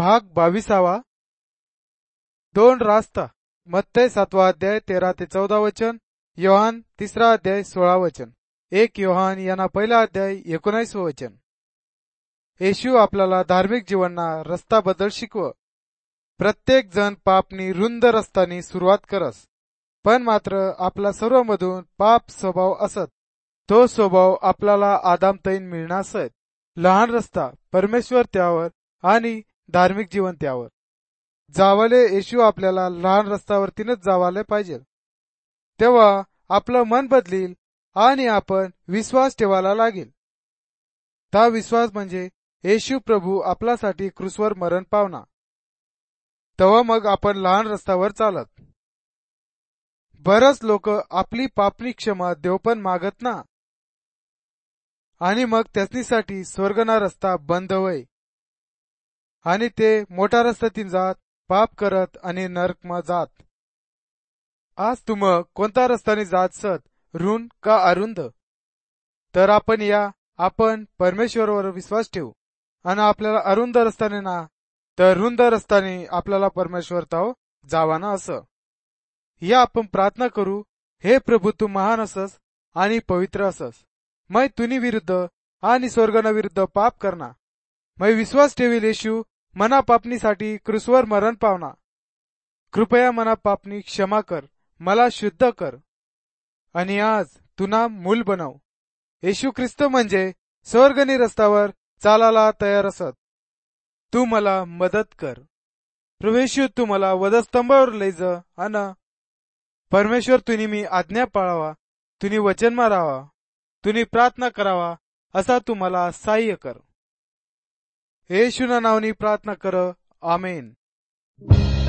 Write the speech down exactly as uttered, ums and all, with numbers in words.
भाग बावीसावा. दोन रास्ता. मत्तय सातवा अध्याय तेरा ते चौदा वचन, योहान तिसरा अध्याय सोळा वचन, एक योहान यांना पहिला अध्याय एकोणीसवं वचन. येशू आपल्याला धार्मिक जीवनना रस्ताबद्दल शिकव. प्रत्येक जण पापनी रुंद रस्तानी सुरुवात करस, पण मात्र आपला सर्वमधून पाप स्वभाव असत. तो स्वभाव आपल्याला आदामतैन मिळणासत. लहान रस्ता परमेश्वर त्यावर आणि धार्मिक जीवन त्यावर. जावाले येशू आपल्याला लहान रस्त्यावरतीनच जावाले पाहिजे. तेव्हा आपलं मन बदलील आणि आपण विश्वास ठेवायला लागेल. ता विश्वास म्हणजे येशू प्रभू आपल्यासाठी क्रूसवर मरण पावना. तेव्हा मग आपण लहान रस्त्यावर चालत. बरच लोक आपली पापनी क्षमा देव पण मागत ना, आणि मग त्याचनीसाठी स्वर्गना रस्ता बंद होय आणि ते मोठा रस्त्यातीन जात पाप करत आणि नरकमा जात. आज तुम कोणता रस्त्याने जात सत, रुंद का अरुंद? तर आपण या आपण परमेश्वरावर विश्वास ठेवू आणि आपल्याला अरुंद रस्त्याने ना तर रुंद रस्त्याने आपल्याला परमेश्वर ताव जावाना असं. या आपण प्रार्थना करू. हे प्रभू, तू महान असस आणि पवित्र असस. मै तुनी विरुद्ध आणि स्वर्गना विरुद्ध पाप करना. मै विश्वास ठेवील येशू मना पापनीसाठी क्रूसवर मरण पावना. कृपया मना पापनी क्षमा कर, मला शुद्ध कर आणि आज तुना मूल बनव. येशू ख्रिस्त म्हणजे स्वर्गनी रस्त्यावर चालायला तयार असत. तू मला मदत कर. प्रभू येशू, तू मला वधस्तंभावर लय जा अन परमेश्वर तुनी मी आज्ञा पाळावा, तुनी वचन मारावा, तुनी प्रार्थना करावा असा तू मला सहाय्य कर. येशूना नावनी प्रार्थना कर. आमेन.